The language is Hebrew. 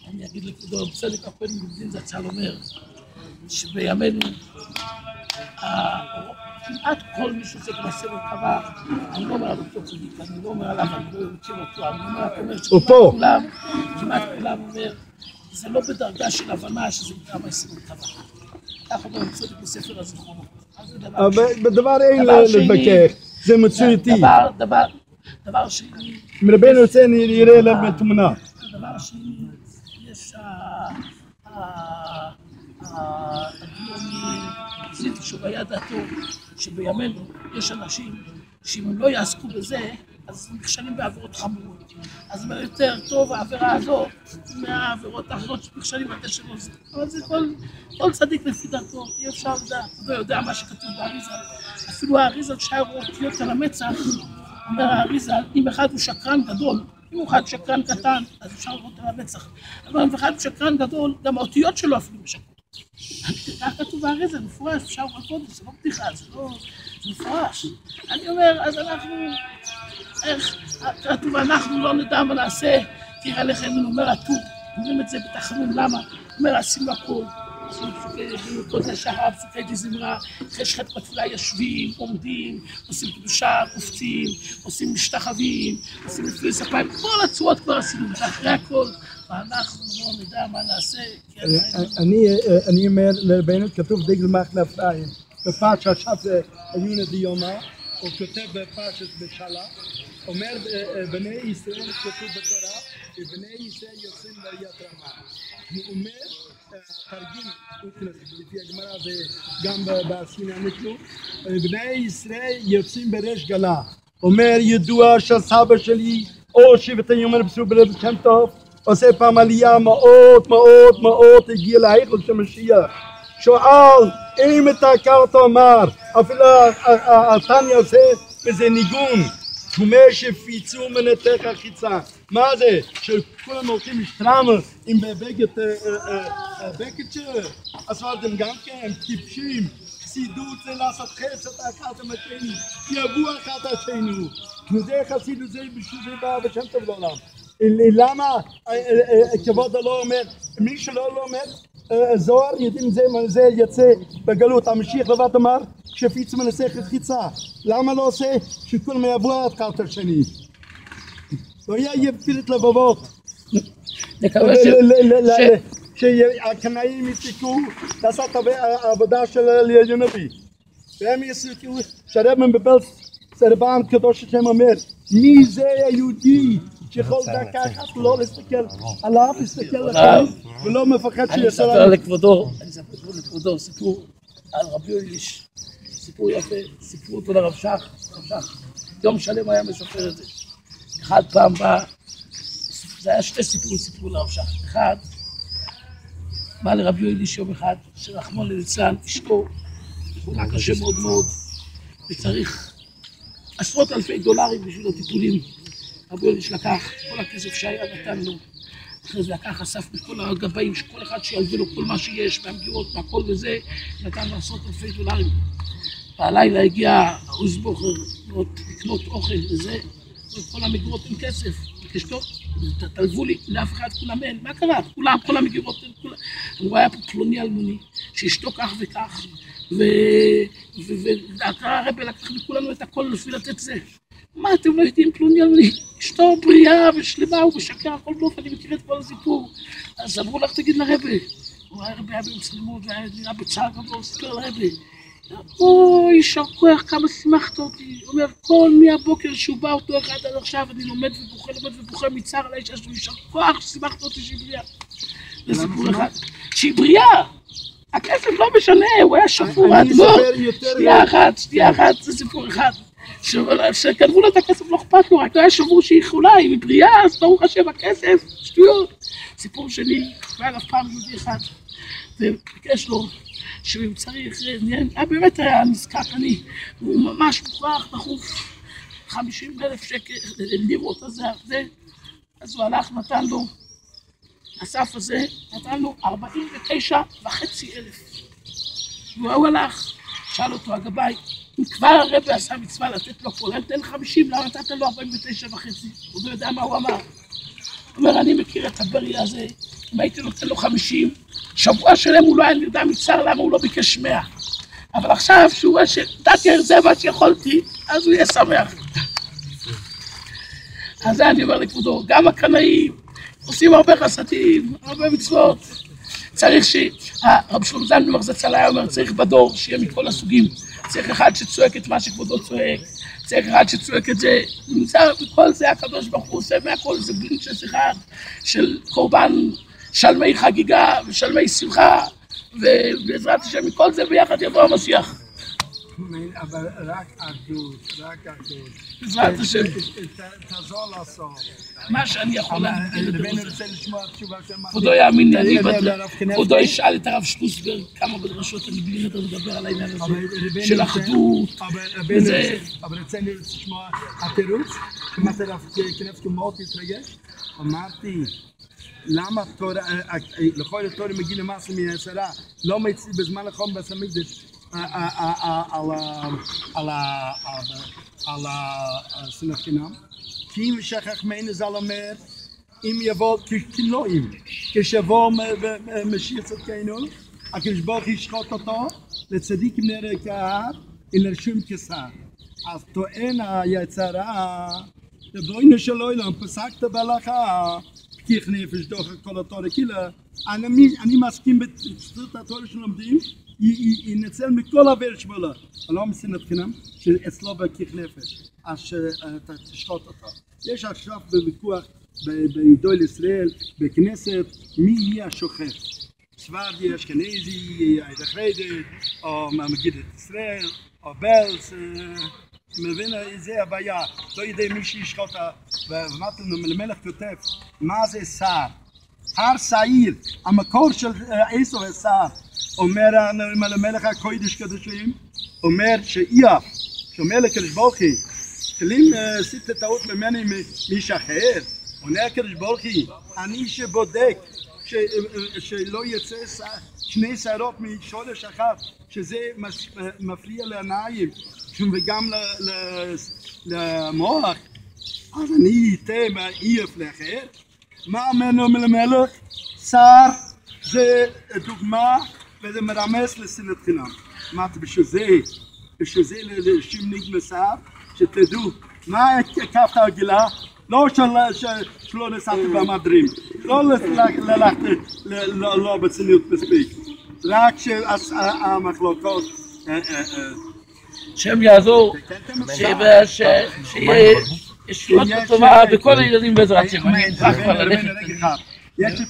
אני אגיד לכבודו, בצדק הכהן מגדין זצ"ל אומר, שבימינו, כמעט כל מי שעוסק במסכת, אני לא אומר על אותו צדיק, אני לא אומר עליו, אני לא מכיר אותו, אני אומר שכמעט כולם אומר, זה לא בדרגה של הבנה שזה נקרא מסכת טבע. כך אומר צדיק בספר הזיכרונות. בדבר אין להתווכח, זה מציאותי. דבר שני... מרבנו רוצה נראה להם בתמונה. דבר שני, יש הדיוני, שהיה דעתו שבימינו יש אנשים שאם הם לא יעסקו בזה, אז הם נכשלים בעבירות חמורות. אז מה יותר טוב העבירה הזאת מהעבירות האחרות שנכשלים בקשר לזה. אבל זה כל צדיק לפי דרכו, אי אפשר לדעת, הוא לא יודע מה שכתוב באריזה. אפילו האריזה שהיה אותיות על המצח, אומר האריזה, אם אחד הוא שקרן גדול, אם הוא אחד שקרן קטן, אז אפשר לראות על המצח. אבל אם אחד הוא שקרן גדול, גם האותיות שלו אפילו משקרות. כך כתוב באריזה, מפורש, אפשר לראות, זה לא בדיחה, זה מפורש. אני אומר, אז אנחנו, איך כתוב, אנחנו לא נדע מה נעשה, תראה לכם, הוא אומר הטור, אומרים את זה בתחנון, למה? אומר, עשינו הכל. עשינו קודש השחר, פסוקי דזמרה, חשכת בתפילה יושבים, עומדים, עושים קדושה, קופצים, עושים משתחווים, עושים נפילי ספיים, כל הצורות כבר עשינו, ואחרי הכל, ואנחנו לא נדע מה נעשה. אני אומר לרבנו, כתוב דגל מחלף אפרים, בפרשת עכשיו זה עיון דיומא, הוא כותב בפרשת בשאלה, אומר בני ישראל כתוב בתורה, שבני ישראל יוצאים בעיית רמה. הוא אומר, תרגיל, לפי הגמרא וגם בעשינה נקלו, בני ישראל יוצאים בריש גלה. אומר ידוע שהסבא שלי, או שבט היומר בסור ברב שם טוב, עושה פעם עלייה מאוד, הגיע להיכל של משיח. שואל, אם אתה קראת אמר, אפילו התניא עושה בזה ניגון, תומא שפיצו מנתך החיצה. מה זה? שכולם הולכים משטרמל עם בגד שלו, אז אמרתם גם כן, טיפשים, חסידות זה לעשות חסד אחד המתני, יבוא אחד השני. זה חסידות זה בשביל זה בא בשם טוב לעולם. למה כבוד לא אומר, מי שלא לומד זוהר יודעים זה יצא בגלות, המשיח לבד אמר כשפיצו מנסח חיצה. למה לא עושה שכולם יבואו אחד השני? לא יהיה יפילת לבבות. נקווה שהקנאים יפסיקו לעשות העבודה של אליהו הנביא. והם יפסיקו שהרבן בבלס, הרבן קדוש השם אומר, מי זה היהודי שכל דקה אחת לא להסתכל עליו, להסתכל לכם ולא מפחד שיעשה לנו. אני אספר לכבודו סיפור על רבי יוליש, סיפור יפה, סיפרו אותו לרב שך, יום שלם היה מספר את זה. אחד פעם בא, זה היה שתי סיפרו לרב שך. אחד, בא לרבי יוליש יום אחד, שרחמון ליצלן, אשתו, חולה קשה מאוד מאוד, וצריך עשרות אלפי דולרים בשביל הטיפולים. רבי יוליש לקח כל הכסף שהיה נתן לו, אחרי זה לקח, אסף מכל הגבאים, שכל אחד שילווה לו כל מה שיש, מהמגירות, מהכל וזה, נתן לו עשרות אלפי דולרים. והלילה הגיע אוזבוכר לקנות אוכל וזה, וכל המגירות אין כסף. ביקש טוב, תלוו לי, לאף אחד כולם אין, מה קרה? כולם, כל המגירות אין, כולם. הוא היה פה פלוני אלמוני, שאשתו כך וכך, והרבי לקח מכולנו את הכל לפי לתת זה. מה אתם לא יודעים פלוני אלמוני? אשתו בריאה ושלמה, הוא משקר, הכל בלוף, אני מכיר את כל הסיפור. אז אמרו לך, תגיד לרבי. הוא היה רבי היה באמצע לימוד, והיה נראה בצער גדול, הוא סיפר לרבי. אוי, יישר כוח, כמה שמחת אותי. הוא אומר, כל מהבוקר שהוא בא אותו אחד עד עכשיו, אני לומד ובוכה מצער על האישה שלו, יישר כוח, שמחת אותי שהיא בריאה. זה סיפור אחד. שהיא בריאה! הכסף לא משנה, הוא היה שפור, שנייה אחת, זה סיפור אחד. שכתבו לו את הכסף לא אכפת לו, רק לא היה שבור שהיא חולה, היא בריאה, אז ברוך השם הכסף, שטויות. סיפור שני, לא היה אף פעם יהודי אחד, וביקש לו, שאם צריך, באמת היה נזקק אני, הוא ממש מוכרח, דחוף, 50,000 שקל, לירות הזה, אז הוא הלך, נתן לו, הסף הזה, נתן לו 49,500. והוא הלך, שאל אותו הגבאי, אם כבר הרבי עשה מצווה לתת לו כל, תן 50, למה נתת לו 49,500? הוא לא יודע מה הוא אמר. הוא אומר, אני מכיר את הברי הזה, אם הייתי נותן לו 50, שבוע שלם הוא לא היה נרדם מצער למה הוא לא ביקש 100. אבל עכשיו שהוא רואה שדעתי זה מה שיכולתי, אז הוא יהיה שמח. אז זה אני אומר לכבודו, גם הקנאים עושים הרבה חסדים, הרבה מצוות. צריך רב שלמה זלמן מרזצ"ל היה אומר, צריך בדור שיהיה מכל הסוגים. צריך אחד שצועק את מה שכבודו צועק, צריך אחד שצועק את זה. נמצא בכל זה הקדוש ברוך הוא עושה מהכל, זה בלין של שיחה, של קורבן, שלמי חגיגה ושלמי שמחה, ובעזרת השם מכל זה ביחד יבוא המשיח. אבל רק אחדות, רק אחדות. בעזרת השם. תעזור לעשות. מה שאני יכול להגיד. רבנו רוצה לשמוע תשובה של מה. כבודו יאמין לי, כבודו ישאל את הרב שלוסברג כמה בדרשות אני בלי נדר לדבר על העניין הזה של אחדות. אבל רוצה לשמוע התירוץ, שמעת הרב קניבסקי מאוד התרגש, אמרתי, למה לכל התורה מגיע למעשה מהעשרה, לא מציא בזמן החום בסמיקדש, על השנאת חינם, כי אם שכח מעין ז"ל אומר, אם יבוא, כי לא אם, כשיבוא משיח צדקנו, הקדוש ברוך הוא ישחוט אותו, לצדיקים נראה כהר, ולרשום כשר. אז טוען היצרה, ריבונו של עולם, פסקת בהלכה, פתיח נפש דוח כל התורה, כאילו, אני מסכים בצדות התורה שלומדים, ינצל מכל עבירה שבולה, אבל לא משנאת חינם, שאצלו בפתיח נפש, אז שאתה תשחוט אותו. יש עכשיו בוויכוח בגדול ישראל, בכנסת, מי יהיה השוחט? ספרדי, אשכנזי, הידחרדת, או מגידת ישראל, או בלס, מבין, זה הבעיה, לא יודע מי שישחוט, ואמרתי לנו, למלך כותב, מה זה שר? הר שעיר, המקור של עשו השר, אומר למלך הקודש קדושים, אומר שאיף, שאומר לקדוש ברוך הוא, כלים עשית טעות ממני מיש אחר, עונה הקדוש ברוך הוא, אני שבודק שלא יצא שני שערות משורש אחת, שזה מפריע לעיניים וגם למוח, אז אני אתן איף לאחר. מה אמרנו למלך? שר זה דוגמה וזה מרמז לשנאת חינם. אמרתי בשביל זה לשם נגמסר, שתדעו מה כפת הגילה, לא שלא נסעתי במדרים, לא ללכת לא בצניעות מספיק, רק שהמחלוקות שם יעזור, שיהיה ישועות וטובה בכל הילדים בעזרת השם.